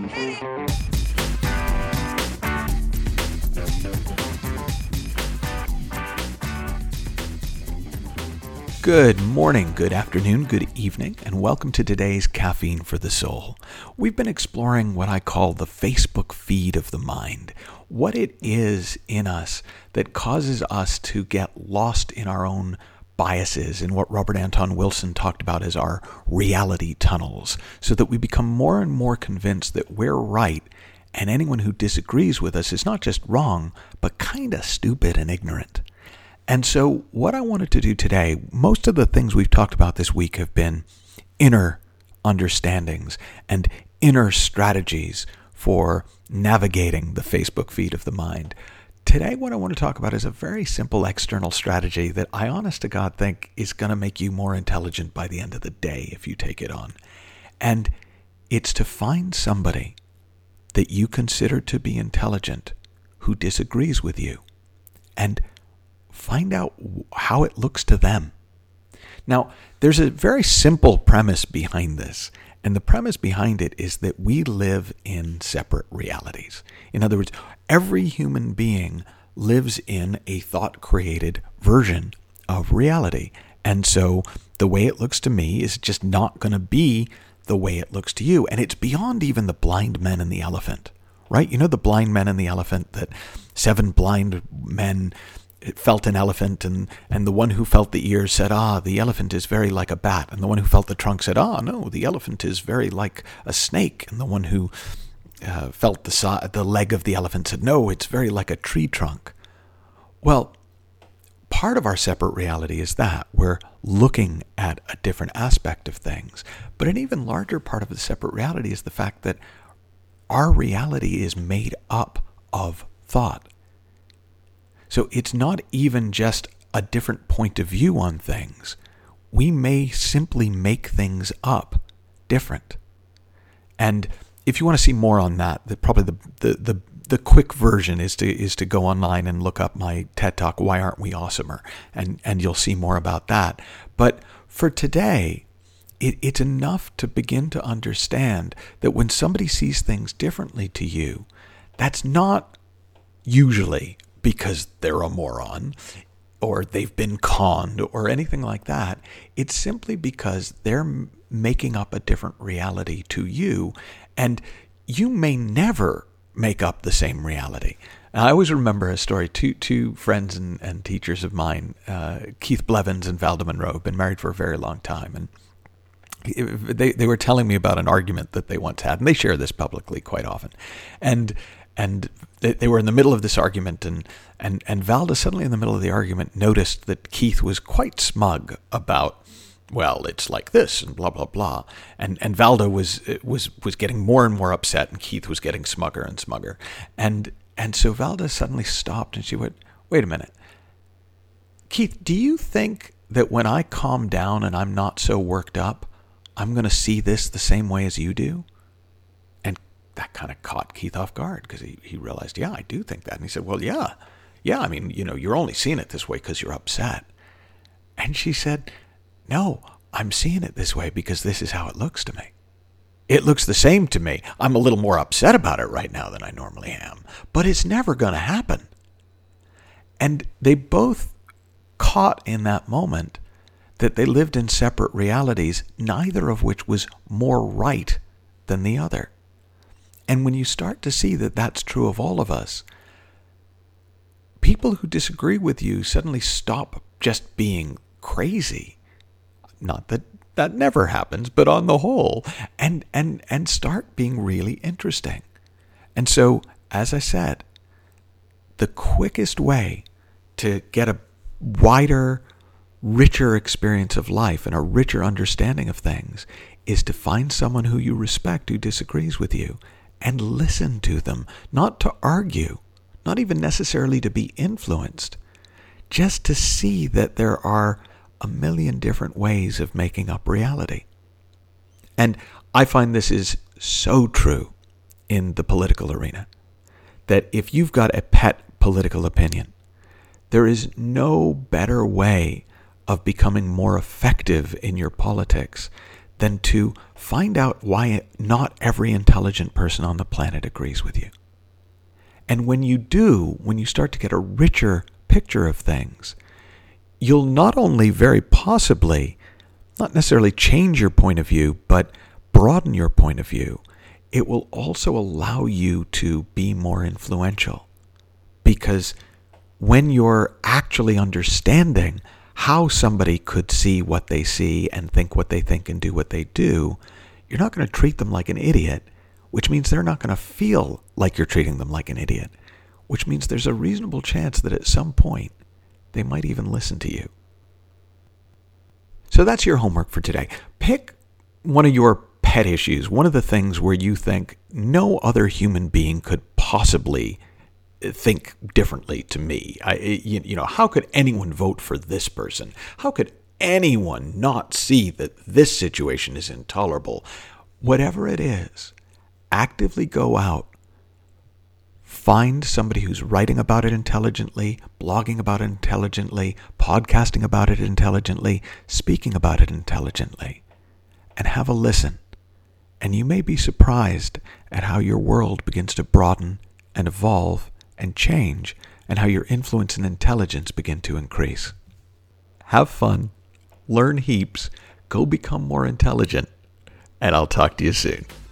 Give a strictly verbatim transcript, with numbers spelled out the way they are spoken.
Good morning, good afternoon, good evening, and welcome to today's Caffeine for the Soul. We've been exploring what I call the Facebook feed of the mind, what it is in us that causes us to get lost in our own biases and what Robert Anton Wilson talked about as our reality tunnels, so that we become more and more convinced that we're right and anyone who disagrees with us is not just wrong, but kind of stupid and ignorant. And so what I wanted to do today, most of the things we've talked about this week have been inner understandings and inner strategies for navigating the Facebook feed of the mind. Today, what I want to talk about is a very simple external strategy that I honest to God think is going to make you more intelligent by the end of the day if you take it on. And it's to find somebody that you consider to be intelligent who disagrees with you and find out how it looks to them. Now, there's a very simple premise behind this, and the premise behind it is that we live in separate realities. In other words, every human being lives in a thought-created version of reality, and so the way it looks to me is just not going to be the way it looks to you, and it's beyond even the blind men and the elephant, right? You know the blind men and the elephant, that seven blind men felt an elephant, and, and the one who felt the ears said, ah, the elephant is very like a bat. And the one who felt the trunk said, ah, no, the elephant is very like a snake. And the one who uh, felt the, si- the leg of the elephant said, no, it's very like a tree trunk. Well, part of our separate reality is that we're looking at a different aspect of things. But an even larger part of the separate reality is the fact that our reality is made up of thought. So it's not even just a different point of view on things. We may simply make things up different. And if you want to see more on that, the, probably the, the, the, the quick version is to is to go online and look up my TED Talk, Why Aren't We Awesomer? And, and you'll see more about that. But for today, it, it's enough to begin to understand that when somebody sees things differently to you, that's not usually because they're a moron or they've been conned or anything like that. It's simply because they're making up a different reality to you, and you may never make up the same reality. And I always remember a story. Two two friends and, and teachers of mine, uh, Keith Blevins and Valda Monroe, have been married for a very long time, and they they were telling me about an argument that they once had, and they share this publicly quite often. And And they were in the middle of this argument, and, and, and Valda suddenly in the middle of the argument noticed that Keith was quite smug about, well, it's like this and blah, blah, blah. And and Valda was was was getting more and more upset, and Keith was getting smugger and smugger. And and so Valda suddenly stopped, and she went, wait a minute. Keith, do you think that when I calm down and I'm not so worked up, I'm going to see this the same way as you do? That kind of caught Keith off guard, because he, he realized, yeah, I do think that. And he said, well, yeah, yeah, I mean, you know, you're only seeing it this way because you're upset. And she said, no, I'm seeing it this way because this is how it looks to me. It looks the same to me. I'm a little more upset about it right now than I normally am, but it's never going to happen. And they both caught in that moment that they lived in separate realities, neither of which was more right than the other. And when you start to see that that's true of all of us, people who disagree with you suddenly stop just being crazy. Not that that never happens, but on the whole, and and and start being really interesting. And so, as I said, the quickest way to get a wider, richer experience of life and a richer understanding of things is to find someone who you respect who disagrees with you, and listen to them, not to argue, not even necessarily to be influenced, just to see that there are a million different ways of making up reality. And I find this is so true in the political arena, that if you've got a pet political opinion, there is no better way of becoming more effective in your politics than to find out why not every intelligent person on the planet agrees with you. And when you do, when you start to get a richer picture of things, you'll not only very possibly, not necessarily change your point of view, but broaden your point of view. It will also allow you to be more influential. Because when you're actually understanding how somebody could see what they see and think what they think and do what they do, you're not going to treat them like an idiot, which means they're not going to feel like you're treating them like an idiot, which means there's a reasonable chance that at some point they might even listen to you. So that's your homework for today. Pick one of your pet issues, one of the things where you think no other human being could possibly think differently to me. I, you, you know, how could anyone vote for this person? How could anyone not see that this situation is intolerable? Whatever it is, actively go out. Find somebody who's writing about it intelligently, blogging about it intelligently, podcasting about it intelligently, speaking about it intelligently, and have a listen. And you may be surprised at how your world begins to broaden and evolve and change, and how your influence and intelligence begin to increase. Have fun, learn heaps, go become more intelligent, and I'll talk to you soon.